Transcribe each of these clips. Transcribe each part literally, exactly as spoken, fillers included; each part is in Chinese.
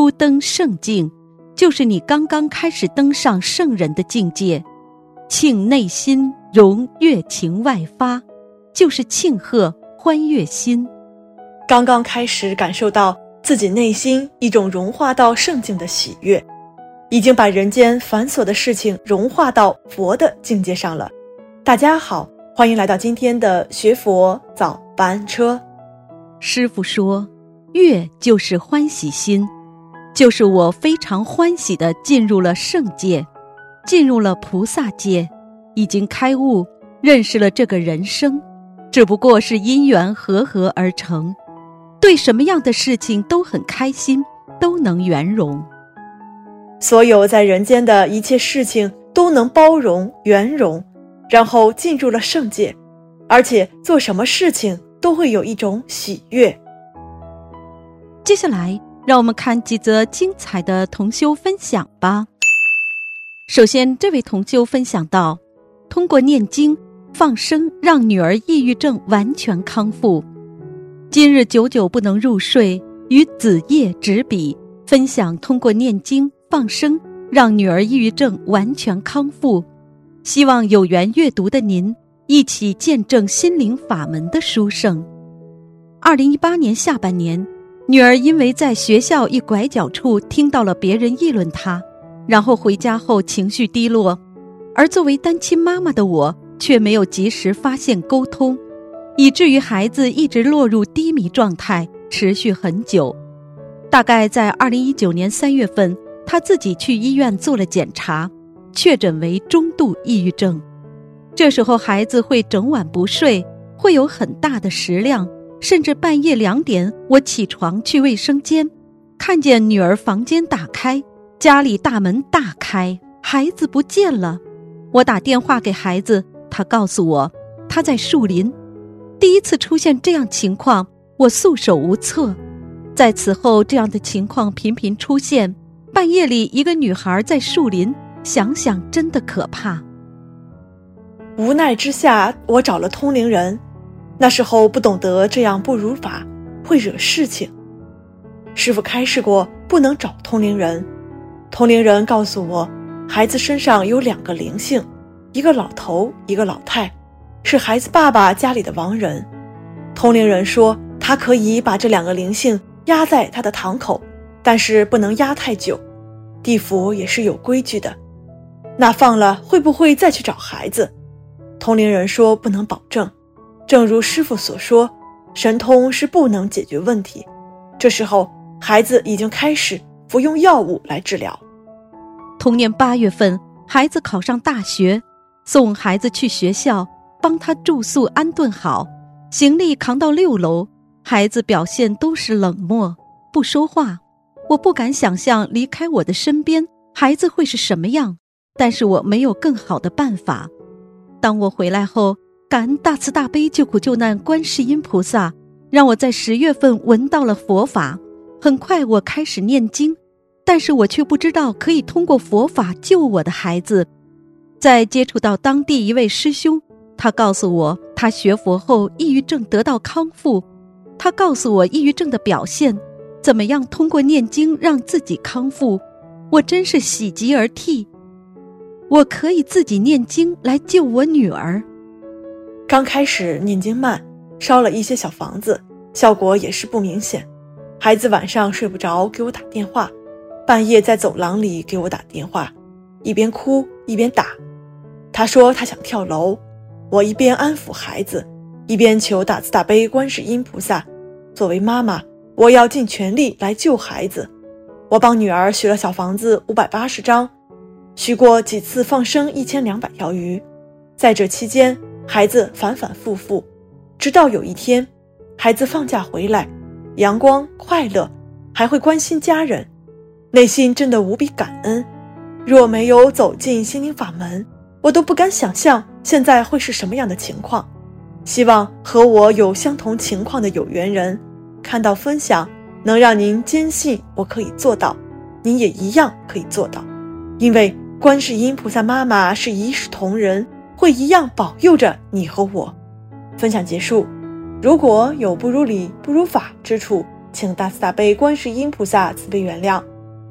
初登圣境，就是你刚刚开始登上圣人的境界。庆内心融悦情外发，就是庆贺欢悦心。 刚刚开始感受到自己内心一种融化到圣境的喜悦，已经把人间繁琐的事情融化到佛的境界上了。大家好，欢迎来到今天的学佛早班车。 师父说，悦就是欢喜心，就是我非常欢喜地进入了圣界，进入了菩萨界，已经开悟，认识了这个人生，只不过是因缘和合而成，对什么样的事情都很开心，都能圆融。 所有在人间的一切事情都能包容圆融，然后进入了圣界，而且做什么事情都会有一种喜悦。 接下来让我们看几则精彩的同修分享吧。首先，这位同修分享到，通过念经放生让女儿抑郁症完全康复。今日久久不能入睡，与子夜执笔分享通过念经放生让女儿抑郁症完全康复，希望有缘阅读的您一起见证心灵法门的殊胜。二零一八年下半年，女儿因为在学校一拐角处听到了别人议论她，然后回家后情绪低落，而作为单亲妈妈的我却没有及时发现沟通，以至于孩子一直落入低迷状态，持续很久。大概在二零一九年三月份，她自己去医院做了检查，确诊为中度抑郁症。这时候孩子会整晚不睡，会有很大的食量，甚至半夜两点我起床去卫生间，看见女儿房间打开，家里大门大开，孩子不见了。我打电话给孩子，他告诉我他在树林。第一次出现这样情况，我束手无策。在此后这样的情况频频出现，半夜里一个女孩在树林，想想真的可怕。 无奈之下，我找了通灵人，那时候不懂得这样不如法，会惹事情。师父开示过不能找通灵人，通灵人告诉我，孩子身上有两个灵性，一个老头，一个老太，是孩子爸爸家里的亡人。通灵人说他可以把这两个灵性压在他的堂口，但是不能压太久，地府也是有规矩的。那放了会不会再去找孩子？通灵人说不能保证，正如师父所说，神通是不能解决问题。这时候孩子已经开始服用药物来治疗。 同年八月份，孩子考上大学，送孩子去学校，帮他住宿安顿好，行李扛到六楼，孩子表现都是冷漠，不说话。我不敢想象离开我的身边，孩子会是什么样，但是我没有更好的办法。当我回来后，感恩大慈大悲救苦救难观世音菩萨，让我在十月份闻到了佛法。很快我开始念经，但是我却不知道可以通过佛法救我的孩子。在接触到当地一位师兄，他告诉我他学佛后抑郁症得到康复，他告诉我抑郁症的表现，怎么样通过念经让自己康复。我真是喜极而涕，我可以自己念经来救我女儿。 刚开始念经慢，烧了一些小房子，效果也是不明显。孩子晚上睡不着给我打电话，半夜在走廊里给我打电话，一边哭一边打。他说他想跳楼，我一边安抚孩子，一边求大慈大悲观世音菩萨，作为妈妈，我要尽全力来救孩子。我帮女儿许了小房子五百八十张，许过几次放生一千两百条鱼。在这期间，孩子反反复复，直到有一天，孩子放假回来，阳光快乐，还会关心家人，内心真的无比感恩。若没有走进心灵法门，我都不敢想象现在会是什么样的情况。希望和我有相同情况的有缘人看到分享，能让您坚信我可以做到，您也一样可以做到。因为观世音菩萨妈妈是一视同仁，会一样保佑着你和我。分享结束，如果有不如理不如法之处，请大慈大悲观世音菩萨慈悲原谅。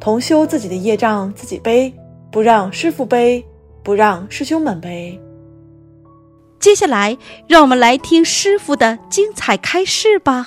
同修自己的业障自己背，不让师父背，不让师兄们背。 接下来，让我们来听师父的精彩开示吧。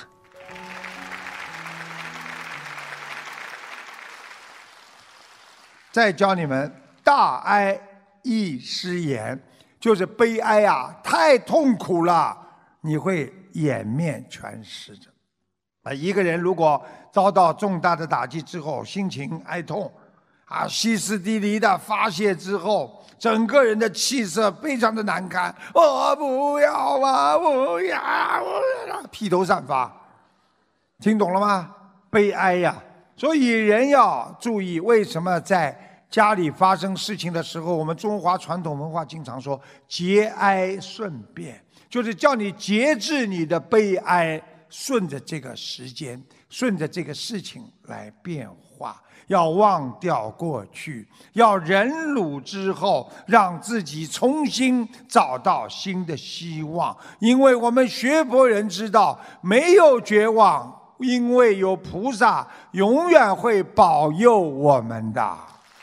再教你们大哀亦失言，就是悲哀啊，太痛苦了，你会颜面全失着。啊，一个人如果遭到重大的打击之后，心情哀痛，啊，歇斯底里的发泄之后，整个人的气色非常的难看，我不要啊，不要，不要，披头散发，听懂了吗？悲哀呀！所以人要注意，为什么在家里发生事情的时候，我们中华传统文化经常说节哀顺变，就是叫你节制你的悲哀，顺着这个时间，顺着这个事情来变化，要忘掉过去，要忍辱之后，让自己重新找到新的希望。因为我们学佛人知道，没有绝望，因为有菩萨永远会保佑我们的。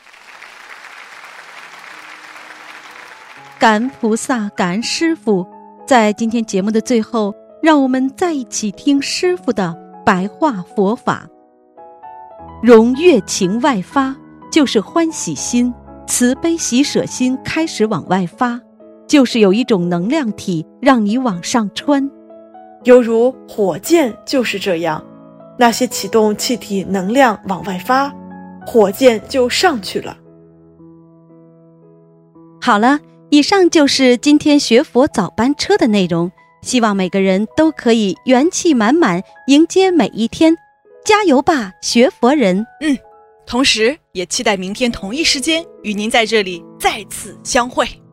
感恩菩萨，感恩师父。在今天节目的最后，让我们再一起听师父的白话佛法。融悦情外发，就是欢喜心，慈悲喜舍心开始往外发，就是有一种能量体让你往上穿。 犹如火箭就是这样，那些启动气体能量往外发，火箭就上去了。 好了，以上就是今天学佛早班车的内容，希望每个人都可以元气满满迎接每一天，加油吧，学佛人！ 嗯，同时也期待明天同一时间与您在这里再次相会。